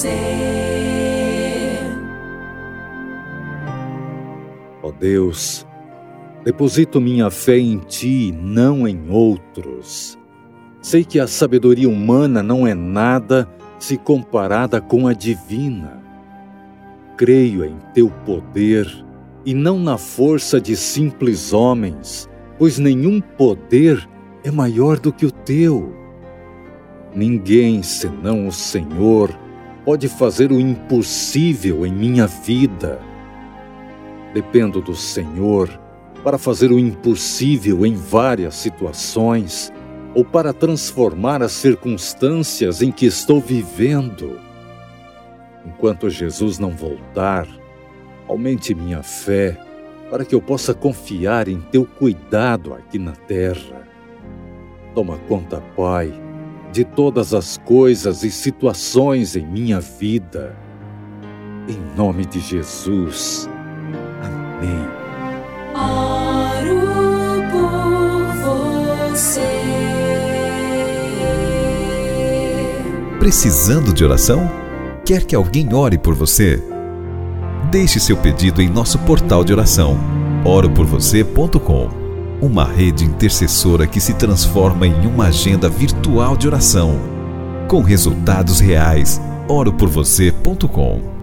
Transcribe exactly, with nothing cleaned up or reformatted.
Ó Deus, deposito minha fé em Ti, não em outros. Sei que a sabedoria humana não é nada se comparada com a divina. Creio em Teu poder e não na força de simples homens, pois nenhum poder é maior do que o Teu. Ninguém, senão o Senhor, pode fazer o impossível em minha vida. Dependo do Senhor para fazer o impossível em várias situações ou para transformar as circunstâncias em que estou vivendo. Enquanto Jesus não voltar, aumente minha fé para que eu possa confiar em Teu cuidado aqui na terra. Toma conta, Pai, de todas as coisas e situações em minha vida. Em nome de Jesus. Amém. Oro por você. Precisando de oração? Quer que alguém ore por você? Deixe seu pedido em nosso portal de oração, oro por você ponto com. Uma rede intercessora que se transforma em uma agenda virtual de oração, com resultados reais. oro por você ponto com.